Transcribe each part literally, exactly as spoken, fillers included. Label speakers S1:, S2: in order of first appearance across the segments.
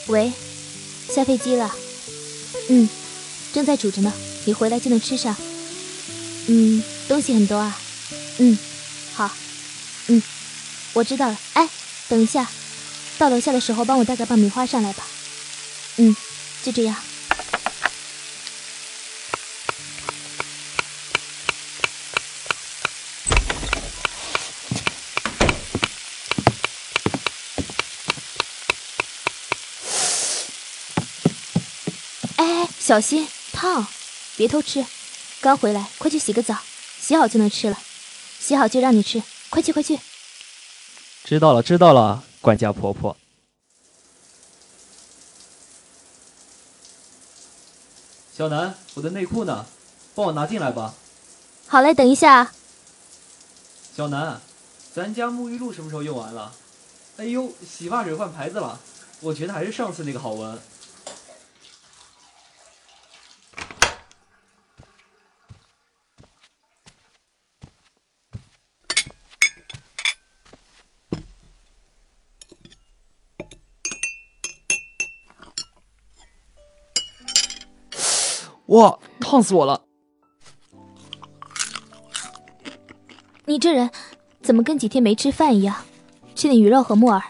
S1: 喂，下飞机了。嗯，正在煮着呢，你回来就能吃上。嗯，东西很多啊。嗯，好。嗯，我知道了。哎，等一下，到楼下的时候帮我带个爆米花上来吧。嗯，就这样。哎，小心烫，别偷吃。刚回来，快去洗个澡，洗好就能吃了。洗好就让你吃，快去快去。
S2: 知道了知道了，管家婆婆。小南，我的内裤呢？帮我拿进来吧。
S1: 好嘞，等一下。
S2: 小南，咱家沐浴露什么时候用完了？哎呦，洗发水换牌子了，我觉得还是上次那个好闻。哇，烫死我了！
S1: 你这人怎么跟几天没吃饭一样？吃点鱼肉和木耳。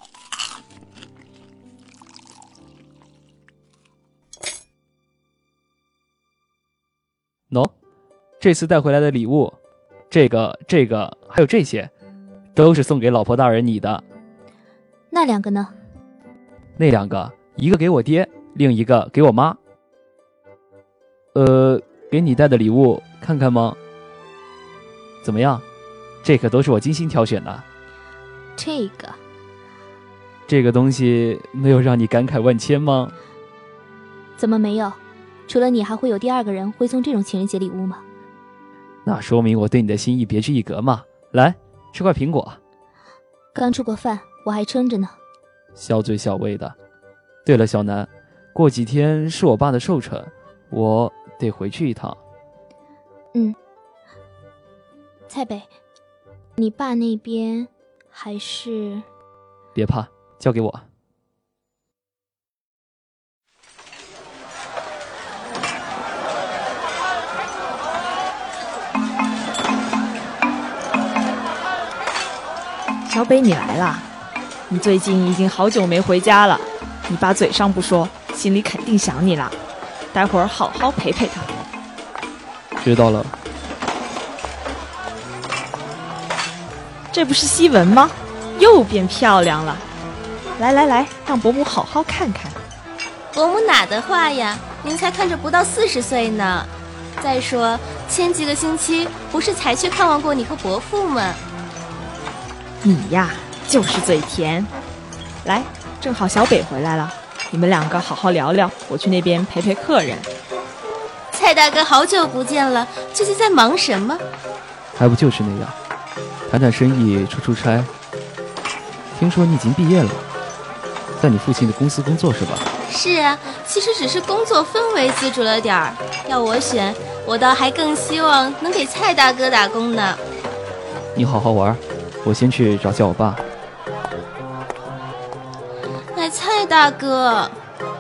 S2: 喏、no? 这次带回来的礼物，这个、这个还有这些，都是送给老婆大人你的。
S1: 那两个呢？
S2: 那两个，一个给我爹，另一个给我妈。呃，给你带的礼物看看吗？怎么样？这可都是我精心挑选的。
S1: 这个，
S2: 这个东西没有让你感慨万千吗？
S1: 怎么没有？除了你，还会有第二个人会送这种情人节礼物吗？
S2: 那说明我对你的心意别具一格嘛。来，吃块苹果。
S1: 刚吃过饭，我还撑着呢。
S2: 小嘴小胃的。对了，小南，过几天是我爸的寿辰，我得回去一趟。
S1: 嗯，蔡北，你爸那边还是……
S2: 别怕，交给我。
S3: 小北，你来啦！你最近已经好久没回家了，你爸嘴上不说，心里肯定想你啦。待会儿好好陪陪他。
S2: 知道了。
S3: 这不是西文吗？又变漂亮了。来来来，让伯母好好看看。
S4: 伯母哪的话呀？您才看着不到四十岁呢。再说前几个星期不是才去看望过你和伯父吗？
S3: 你呀，就是嘴甜。来，正好小北回来了，你们两个好好聊聊，我去那边陪陪客人。
S4: 蔡大哥，好久不见了，最近在忙什么？
S2: 还不就是那样，谈谈生意，出出差。听说你已经毕业了，在你父亲的公司工作是吧？
S4: 是啊，其实只是工作氛围自主了点儿。要我选，我倒还更希望能给蔡大哥打工呢。
S2: 你好好玩，我先去找叫我爸。
S4: 哎，蔡大哥。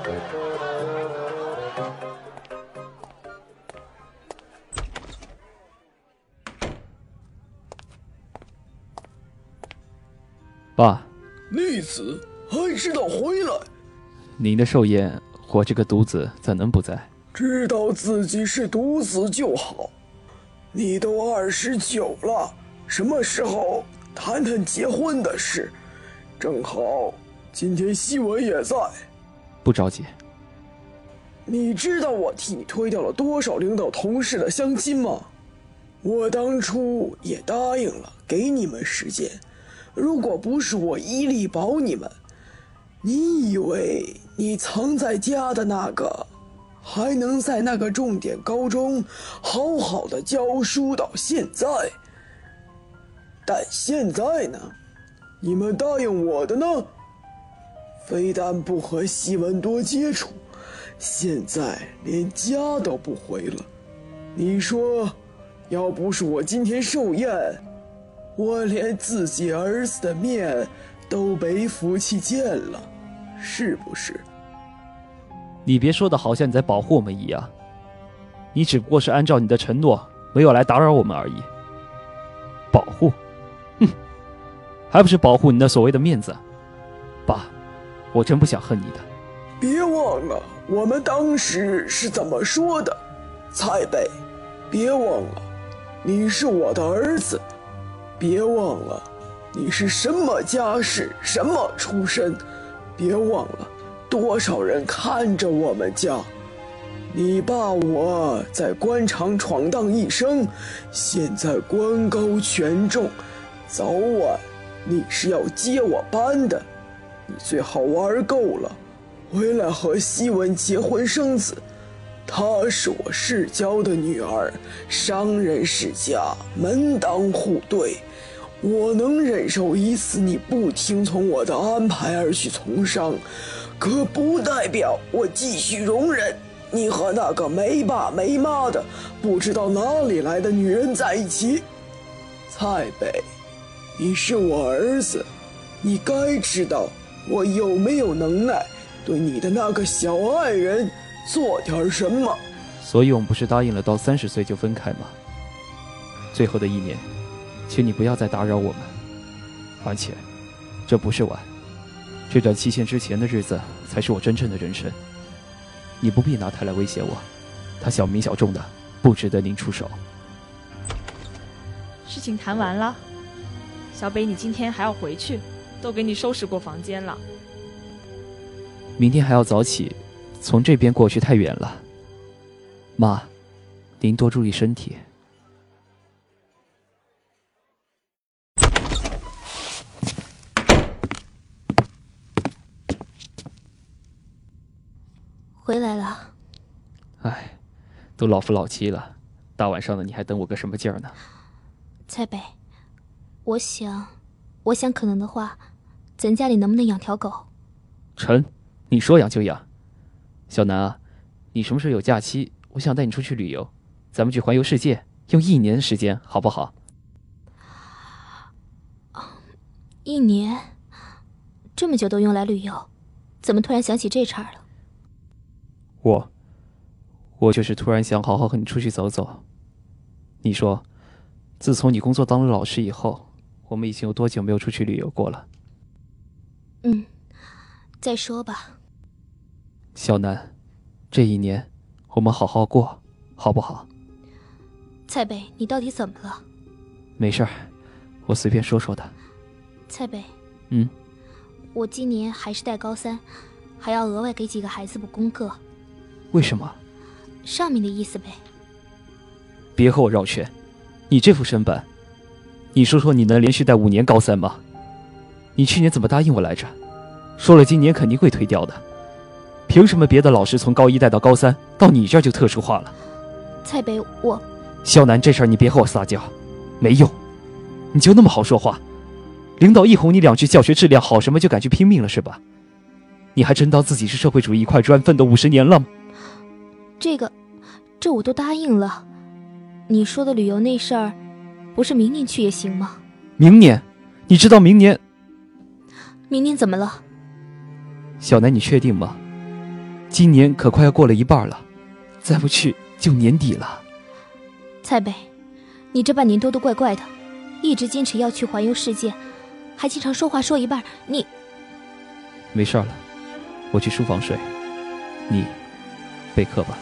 S2: 爸，
S5: 逆子还知道回来。
S2: 您的寿宴，我这个独子怎能不在？
S5: 知道自己是独子就好。你都二十九了，什么时候谈谈结婚的事？正好今天西文也在。
S2: 不着急。
S5: 你知道我替你推掉了多少领导同事的相亲吗？我当初也答应了，给你们时间。如果不是我一力保你们，你以为你藏在家的那个还能在那个重点高中好好的教书到现在？但现在呢，你们答应我的呢，非但不和西文多接触，现在连家都不回了。你说，要不是我今天寿宴，我连自己儿子的面都没福气见了，是不是？
S2: 你别说的好像你在保护我们一样，你只不过是按照你的承诺，没有来打扰我们而已。保护？哼，还不是保护你那所谓的面子。爸，我真不想恨你的。
S5: 别忘了我们当时是怎么说的，蔡北，别忘了你是我的儿子，别忘了你是什么家世，什么出身，别忘了多少人看着我们家。你爸我在官场闯荡一生，现在官高权重，早晚你是要接我班的。你最好玩够了，回来和希文结婚生子。她是我世交的女儿，商人世家，门当户对。我能忍受一次你不听从我的安排而去从商，可不代表我继续容忍你和那个没爸没妈的不知道哪里来的女人在一起。蔡北，你是我儿子，你该知道我有没有能耐对你的那个小爱人做点什么。
S2: 所以我们不是答应了到三十岁就分开吗？最后的一年，请你不要再打扰我们。而且这不是玩，这段期限之前的日子才是我真正的人生。你不必拿他来威胁我，他小名小众的，不值得您出手。
S3: 事情谈完了，小北，你今天还要回去，都给你收拾过房间了。
S2: 明天还要早起，从这边过去太远了。妈，您多注意身体。
S1: 回来了。
S2: 唉，都老夫老妻了，大晚上的你还等我个什么劲儿呢？
S1: 蔡北，我想，我想可能的话，咱家里能不能养条狗？
S2: 成，你说养就养。小南啊，你什么时候有假期？我想带你出去旅游，咱们去环游世界，用一年的时间，好不好？
S1: 一年？这么久都用来旅游，怎么突然想起这茬了？
S2: 我，我就是突然想好好和你出去走走。你说，自从你工作当了老师以后，我们已经有多久没有出去旅游过了？
S1: 嗯，再说吧。
S2: 小南，这一年我们好好过，好不好？
S1: 蔡北，你到底怎么了？
S2: 没事儿，我随便说说的。
S1: 蔡北，
S2: 嗯，
S1: 我今年还是带高三，还要额外给几个孩子补功课。
S2: 为什么？
S1: 上面的意思呗。
S2: 别和我绕圈，你这副身板，你说说你能连续带五年高三吗？你去年怎么答应我来着？说了今年肯定会推掉的，凭什么别的老师从高一带到高三，到你这儿就特殊化了？
S1: 蔡北，我
S2: 肖楠，这事儿你别和我撒娇，没用，你就那么好说话？领导一吼你两句教学质量好什么就敢去拼命了是吧？你还真当自己是社会主义一块砖奋斗五十年了吗？
S1: 这个，这我都答应了。你说的旅游那事儿，不是明年去也行吗？
S2: 明年？你知道明年？
S1: 明年怎么了？
S2: 小南，你确定吗？今年可快要过了一半了，再不去就年底了。
S1: 蔡北，你这半年多都怪怪的，一直坚持要去环游世界，还经常说话说一半，你……
S2: 没事了，我去书房睡，你备课吧。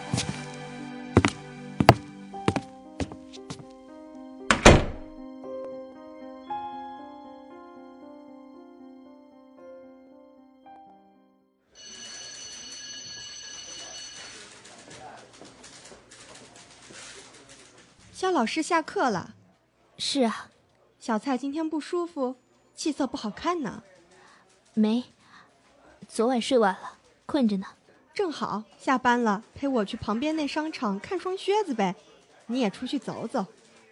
S6: 肖老师下课了。
S1: 是啊。
S6: 小蔡今天不舒服，气色不好看呢。
S1: 没，昨晚睡晚了，困着呢。
S6: 正好下班了，陪我去旁边那商场看双靴子呗。你也出去走走。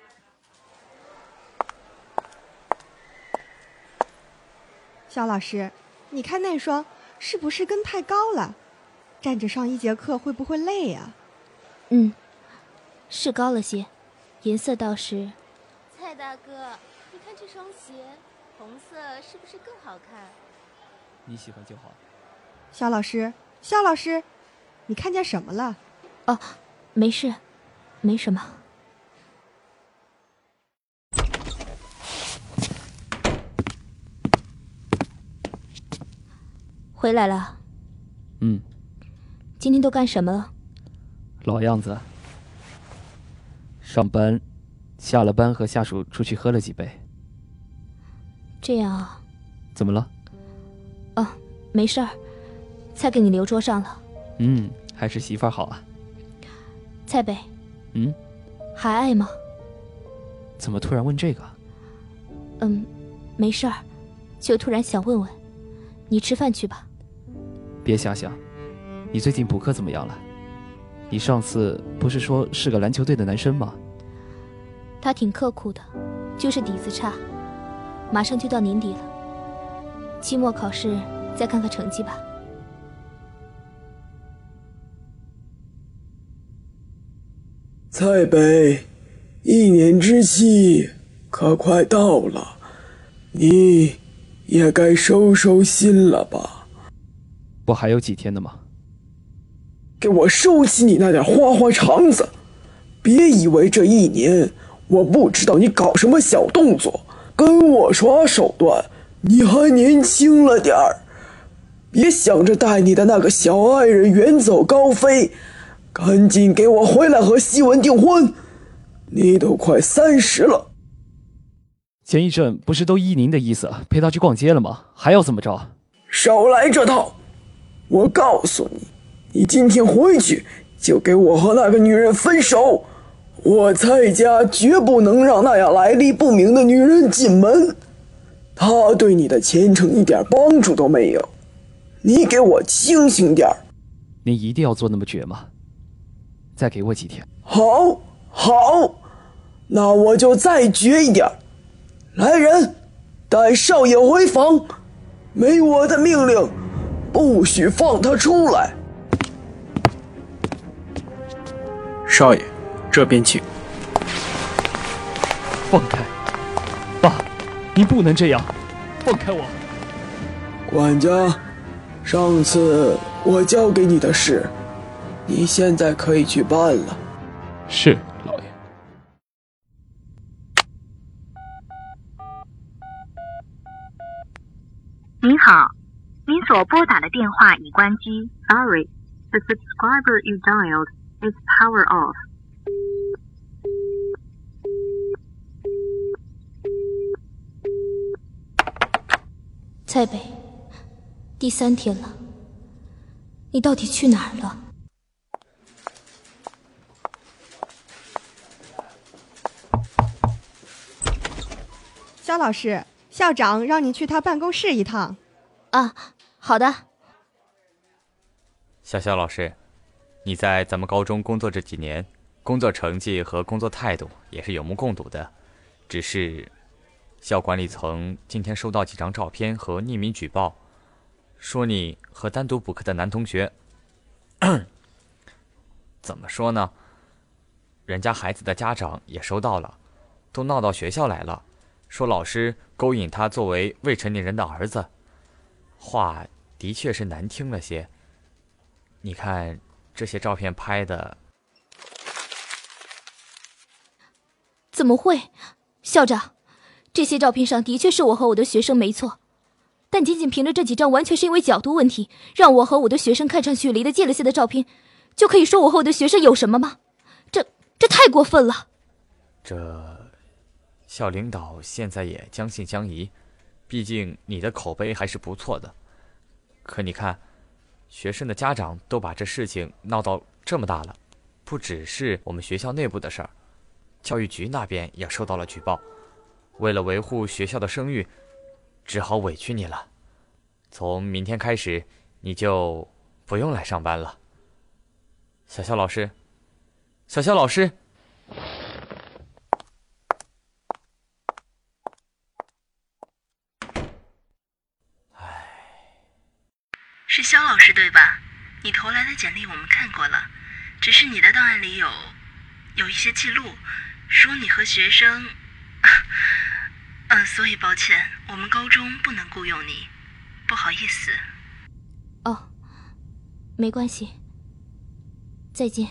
S6: 肖老师，你看那双是不是跟太高了？站着上一节课会不会累呀？
S1: 嗯，是高了些，颜色倒是……
S4: 蔡大哥，你看这双鞋，红色是不是更好看？
S2: 你喜欢就好。
S6: 肖老师，肖老师， 你看见什么了？
S1: 哦，没事，没什么。回来了。
S2: 嗯。
S1: 今天都干什么了？
S2: 老样子。上班，下了班和下属出去喝了几杯。
S1: 这样啊。
S2: 怎么了？
S1: 哦，没事儿，菜给你留桌上了。
S2: 嗯，还是媳妇儿好啊。
S1: 蔡北。
S2: 嗯。
S1: 还爱吗？
S2: 怎么突然问这个？
S1: 嗯，没事儿，就突然想问问。你吃饭去吧。
S2: 别瞎想，你最近补课怎么样了？你上次不是说是个篮球队的男生吗？
S1: 他挺刻苦的，就是底子差。马上就到年底了，期末考试再看看成绩吧。
S5: 蔡北，一年之期可快到了，你也该收收心了吧？
S2: 不还有几天呢吗？
S5: 给我收起你那点花花肠子！别以为这一年我不知道你搞什么小动作，跟我耍手段，你还年轻了点儿。别想着带你的那个小爱人远走高飞，赶紧给我回来和希文订婚！你都快三十了。
S2: 前一阵不是都依您的意思陪他去逛街了吗？还要怎么着？
S5: 少来这套！我告诉你，你今天回去就给我和那个女人分手，我蔡家绝不能让那样来历不明的女人进门，她对你的前程一点帮助都没有，你给我清醒点。
S2: 您一定要做那么绝吗？再给我几天。
S5: 好，好，那我就再绝一点。来人，带少爷回房，没我的命令不许放他出来。
S7: 少爷，这边请。
S2: 放开！爸，您不能这样，放开我！
S5: 管家，上次我交给你的事，你现在可以去办了。
S7: 是，老爷。
S8: 您好，您所拨打的电话已关机。Sorry, the subscriber you dialed is power off.
S1: 蔡北，第三天了，你到底去哪儿了？
S6: 肖老师，校长让你去他办公室一趟。
S1: 啊，好的。
S9: 小肖老师，你在咱们高中工作这几年，工作成绩和工作态度也是有目共睹的。只是，校管理层今天收到几张照片和匿名举报，说你和单独补课的男同学，怎么说呢？人家孩子的家长也收到了，都闹到学校来了，说老师勾引他作为未成年人的儿子，话的确是难听了些。你看这些照片拍的，
S1: 怎么会？校长，这些照片上的确是我和我的学生没错，但仅仅凭着这几张完全是因为角度问题让我和我的学生看上去离得近了些的照片，就可以说我和我的学生有什么吗？这这太过分了。
S9: 这校领导现在也将信将疑，毕竟你的口碑还是不错的。可你看，学生的家长都把这事情闹到这么大了，不只是我们学校内部的事儿，教育局那边也收到了举报。为了维护学校的声誉，只好委屈你了。从明天开始，你就不用来上班了。小肖老师，小肖老师。
S10: 是肖老师对吧？你投来的简历我们看过了，只是你的档案里有有一些记录，说你和学生，呃，所以抱歉，我们高中不能雇佣你，不好意思。
S1: 哦，没关系， 再见。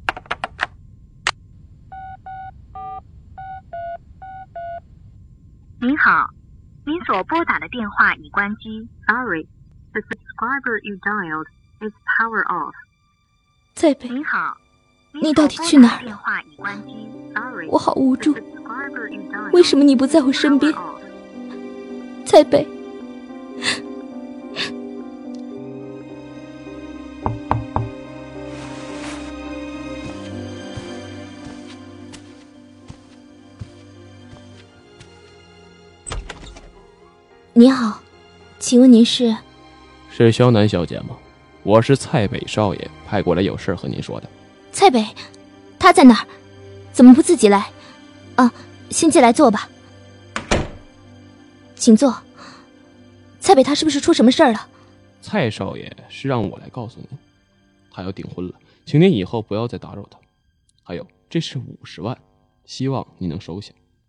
S8: 您好，您所拨打的电话已关机。Sorry, the subscriber you dialed is power off.
S1: 蔡北，
S8: 您好，
S1: 你到底去哪儿了？我好无助，为什么你不在我身边？蔡北。你好，请问您是？
S11: 是萧南小姐吗？我是蔡北少爷派过来有事和您说的。
S1: 蔡北，他在哪儿？怎么不自己来？啊，先进来坐吧。请坐。蔡北他是不是出什么事儿了？
S11: 蔡少爷是让我来告诉您，他要订婚了，请您以后不要再打扰他。还有，这是五十万，希望您能收下。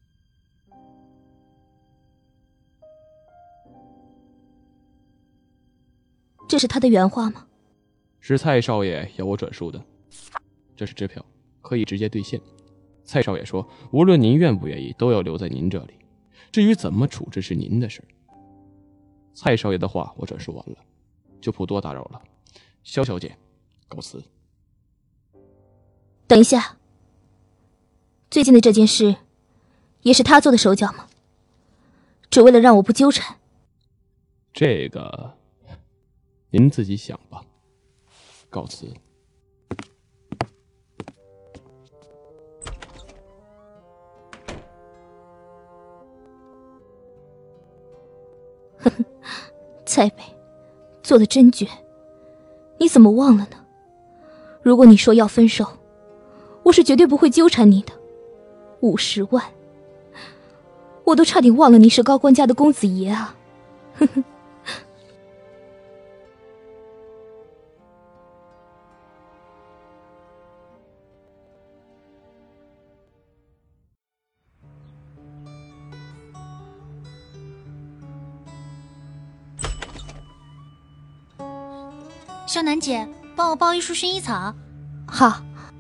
S1: 这是他的原话吗？
S11: 是蔡少爷要我转述的。这是支票，可以直接兑现。蔡少爷说，无论您愿不愿意，都要留在您这里。至于怎么处置是您的事。蔡少爷的话我转述完了，就不多打扰了。萧小姐，告辞。
S1: 等一下，最近的这件事，也是他做的手脚吗？只为了让我不纠缠。
S11: 这个您自己想吧。告辞。
S1: 呵呵，蔡北，做的真绝。你怎么忘了呢？如果你说要分手，我是绝对不会纠缠你的。五十万，我都差点忘了你是高官家的公子爷啊！呵呵。
S12: 萧楠姐，帮我抱一束薰衣草。
S1: 好。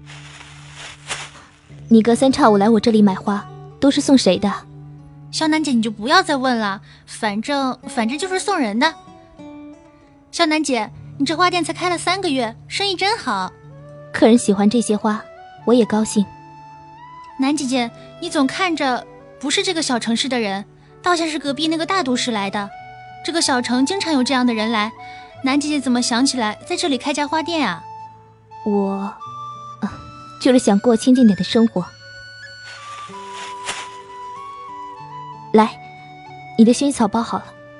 S1: 你隔三差五来我这里买花，都是送谁的？
S12: 萧楠姐，你就不要再问了，反正反正就是送人的。萧楠姐，你这花店才开了三个月，生意真好。
S1: 客人喜欢这些花，我也高兴。
S12: 楠姐姐，你总看着不是这个小城市的人，倒像是隔壁那个大都市来的。这个小城经常有这样的人来。楠姐姐怎么想起来在这里开家花店啊？
S1: 我，呃，就是想过清静点的生活。来，你的薰衣草包好了。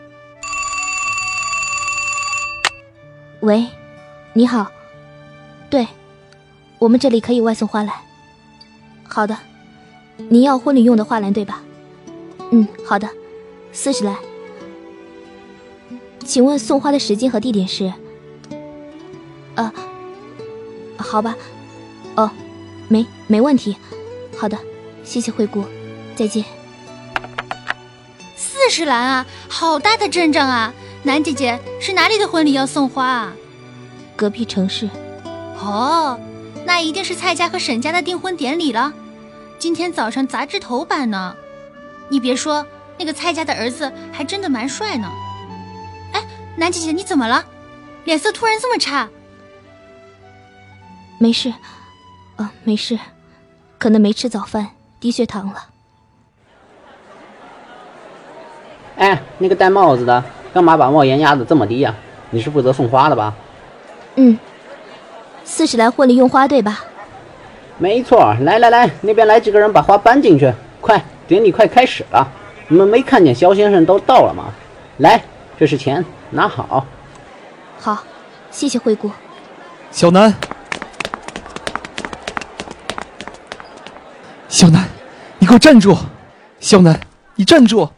S1: 喂，你好。对，我们这里可以外送花篮。好的，您要婚礼用的花篮对吧？嗯，好的，四十篮。请问送花的时间和地点是？啊，好吧，哦，没没问题，好的，谢谢惠顾，再见。
S12: 四十篮啊，好大的阵仗啊！楠姐姐是哪里的婚礼要送花啊？
S1: 隔壁城市。
S12: 哦，那一定是蔡家和沈家的订婚典礼了。今天早上杂志头版呢。你别说，那个蔡家的儿子还真的蛮帅呢。楠姐姐，你怎么了？脸色突然这么差？
S1: 没事，呃，没事，可能没吃早饭，低血糖了。
S13: 哎，那个戴帽子的，干嘛把帽檐压得这么低呀？你是负责送花的吧？
S1: 嗯，四十来婚礼用花对吧？
S13: 没错，来来来，那边来几个人把花搬进去，快，典礼快开始了。你们没看见萧先生都到了吗？来，这是钱。拿好。
S1: 好，谢谢惠顾。
S2: 小南，小南，你给我站住！小南，你站住！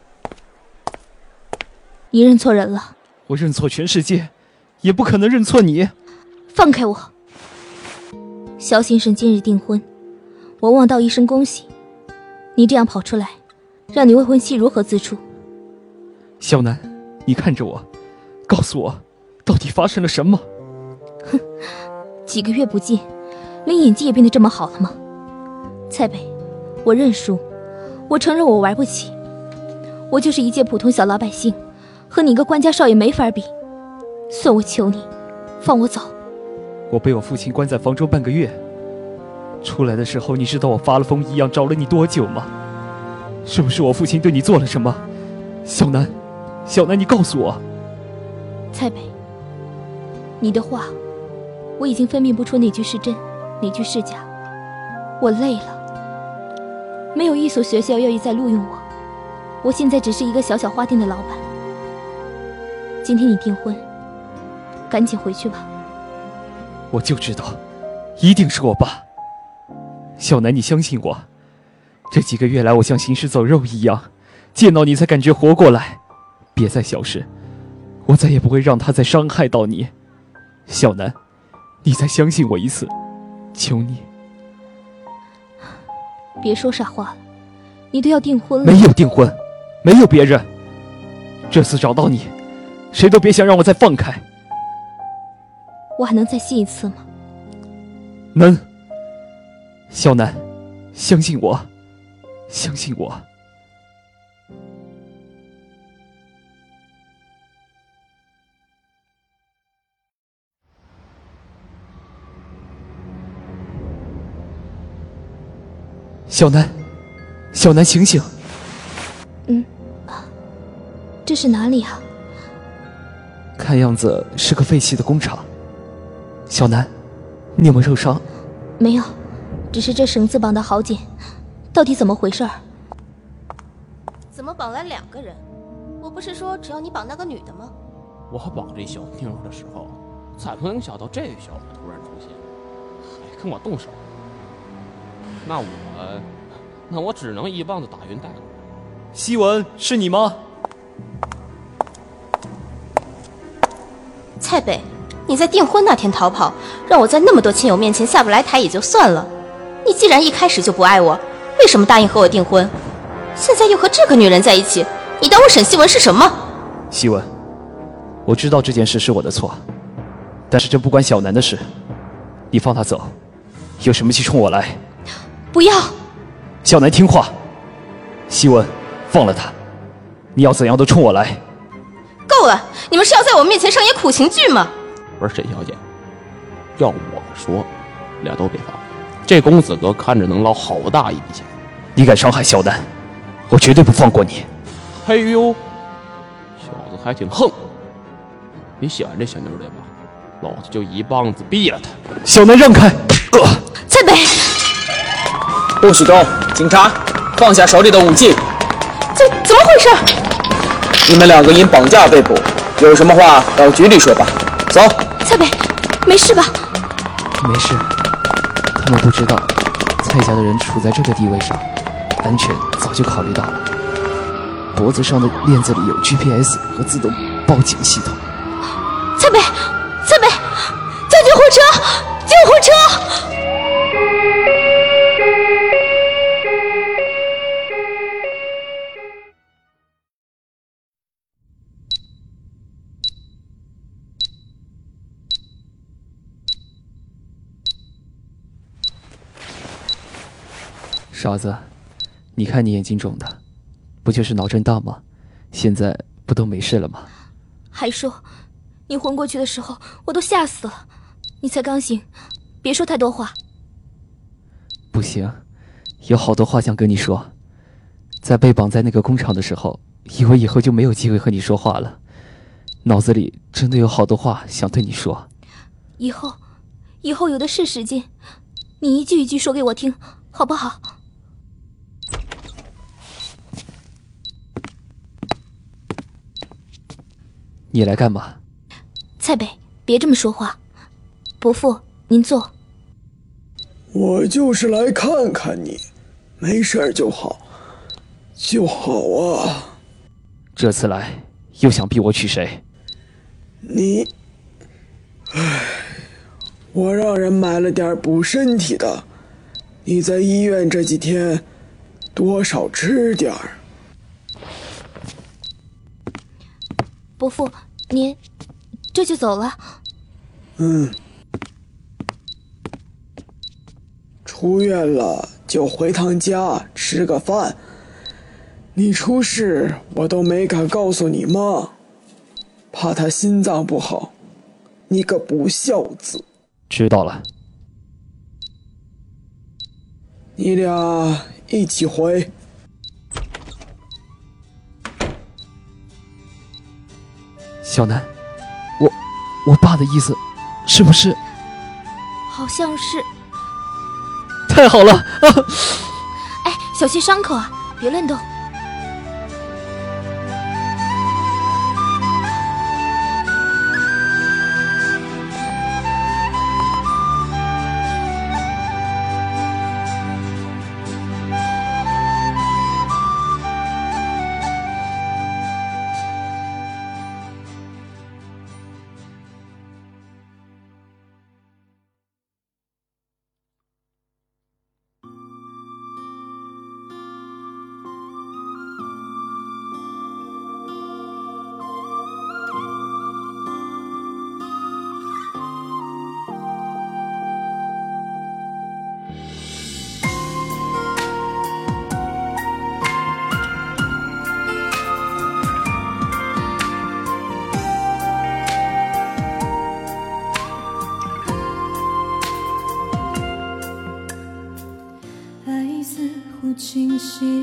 S1: 你认错人了。
S2: 我认错全世界，也不可能认错你。
S1: 放开我！萧先生今日订婚，我望道一声恭喜。你这样跑出来，让你未婚妻如何自处？
S2: 小南，你看着我。告诉我，到底发生了什么？
S1: 哼，几个月不见， 连演技也变得这么好了吗？蔡北，我认输，我承认我玩不起，我就是一介普通小老百姓，和你一个官家少爷没法比。算我求你，放我走。
S2: 我被我父亲关在房中半个月，出来的时候，你知道我发了疯一样找了你多久吗？是不是我父亲对你做了什么？小南，小南，你告诉我。
S1: 蔡北，你的话，我已经分辨不出哪句是真，哪句是假。我累了，没有一所学校愿意再录用我。我现在只是一个小小花店的老板。今天你订婚，赶紧回去吧。
S2: 我就知道，一定是我爸。小南，你相信我，这几个月来我像行尸走肉一样，见到你才感觉活过来。别再消失，我再也不会让他再伤害到你。小南，你再相信我一次，求你。
S1: 别说傻话了，你都要订婚了。
S2: 没有订婚，没有别人。这次找到你，谁都别想让我再放开。
S1: 我还能再信一次吗？
S2: 能。小南，相信我，相信我。小南，小南，醒醒！
S1: 嗯，这是哪里啊？
S2: 看样子是个废弃的工厂。小南，你有没有受伤？
S1: 没有，只是这绳子绑得好紧，到底怎么回事？
S4: 怎么绑来两个人？我不是说只要你绑那个女的吗？
S11: 我绑这小妞的时候，咋能想到这小子突然出现，还跟我动手？那我，那我只能一棒子打晕大哥。
S2: 希文，是你吗？
S4: 蔡北，你在订婚那天逃跑，让我在那么多亲友面前下不来台也就算了，你既然一开始就不爱我，为什么答应和我订婚？现在又和这个女人在一起，你当我沈希文是什么？
S2: 希文，我知道这件事是我的错，但是这不关小南的事，你放他走，有什么气冲我来。
S4: 不要！
S2: 小南听话。希文，放了他，你要怎样都冲我来。
S4: 够了！你们是要在我面前上演苦情剧吗？
S11: 不是沈小姐，要我说，俩都别放。这公子哥看着能捞好大一笔钱。
S2: 你敢伤害小南，我绝对不放过你。
S11: 嘿呦，小子还挺横。你喜欢这小妞对吧？老子就一棒子毙了他。
S2: 小南让开！呃、
S4: 蔡北，
S7: 不许动！警察，放下手里的武器。
S4: 怎怎么回事？
S7: 你们两个因绑架被捕，有什么话到局里说吧。走。
S4: 蔡北，没事吧？
S2: 没事，他们不知道蔡家的人处在这个地位上，安全早就考虑到了。脖子上的链子里有 G P S 和自动报警系统。
S4: 蔡北，蔡北，叫救护车！救护车！
S2: 傻子，你看你眼睛肿的，不就是脑震荡吗？现在不都没事了吗？
S1: 还说，你昏过去的时候，我都吓死了。你才刚醒，别说太多话。
S2: 不行，有好多话想跟你说。在被绑在那个工厂的时候，以为以后就没有机会和你说话了，脑子里真的有好多话想对你说。
S1: 以后，以后有的是时间，你一句一句说给我听，好不好？
S2: 你来干嘛？
S1: 蔡北，别这么说话。伯父，您坐。
S5: 我就是来看看你，没事就好，就好啊。
S2: 这次来又想逼我娶谁？
S5: 你，唉，我让人买了点补身体的，你在医院这几天多少吃点儿。
S1: 伯父，您这就走了？
S5: 嗯。 出院了就回趟家吃个饭。你出事我都没敢告诉你妈，怕她心脏不好。你个不孝子！
S2: 知道了。
S5: 你俩一起回。
S2: 小南，我我爸的意思是不是？
S1: 好像是。
S2: 太好了！啊、
S1: 哎，小心伤口啊，别乱动。
S14: 清晰，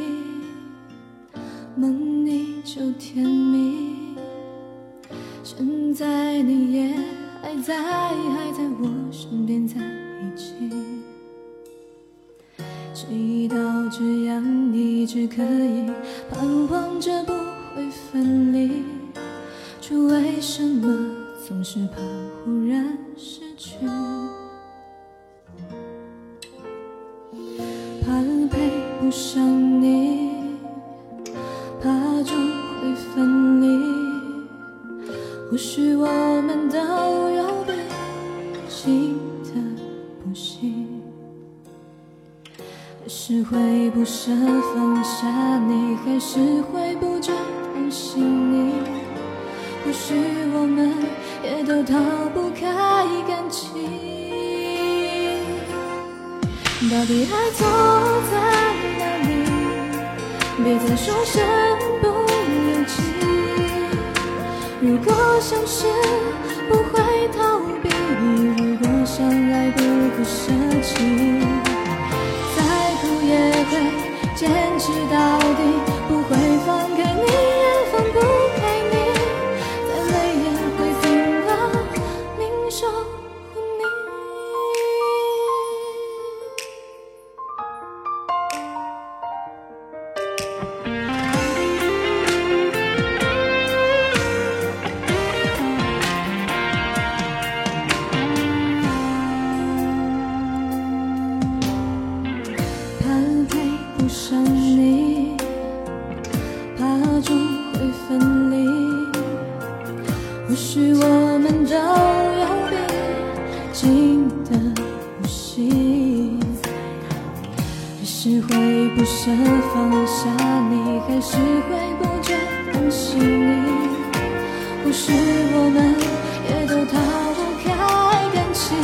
S14: 梦里就甜蜜。现在你也还在，还在我身边在一起。祈祷这样一直可以，盼望着不会分离，却为什么总是怕忽然失去？怕配不上你，怕终会分离，或许我们都有被记得不行，还是会不舍放下你，还是会不觉担心你，或许我们也都逃不开感情。到底爱错在哪里？别再说身不由己。如果相识不会逃避，如果相爱不会舍弃，再苦也会坚持到底，不会放开你，也放不开你，再累也会拼了命守护你。想你，怕终会分离，或许我们都有必经的呼吸，还是会不舍放下你，还是会不觉担心你，或许我们也都逃不开感情。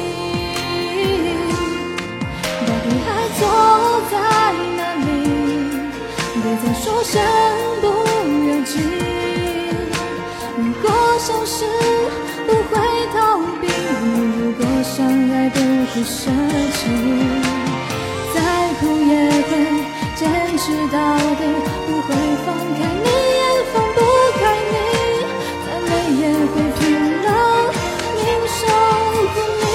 S14: 到底爱错在哪里？别再说身不由己。如果相识不会逃避，如果相爱不会舍弃，再苦也会坚持到底，不会放开你，也放不开你，再累也会拼了命守护你。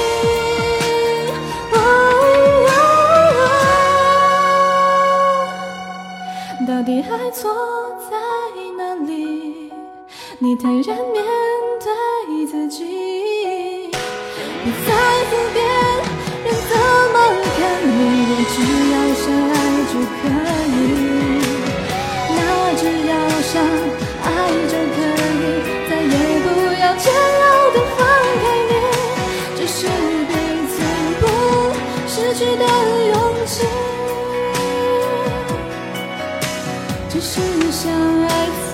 S14: 到底爱错在哪里？你坦然面对自己，不在乎别人怎么看你，我只要相爱就可以，那只要想爱就可以，再也不要煎熬的放开你，这是彼此不失去的勇气，只是相爱。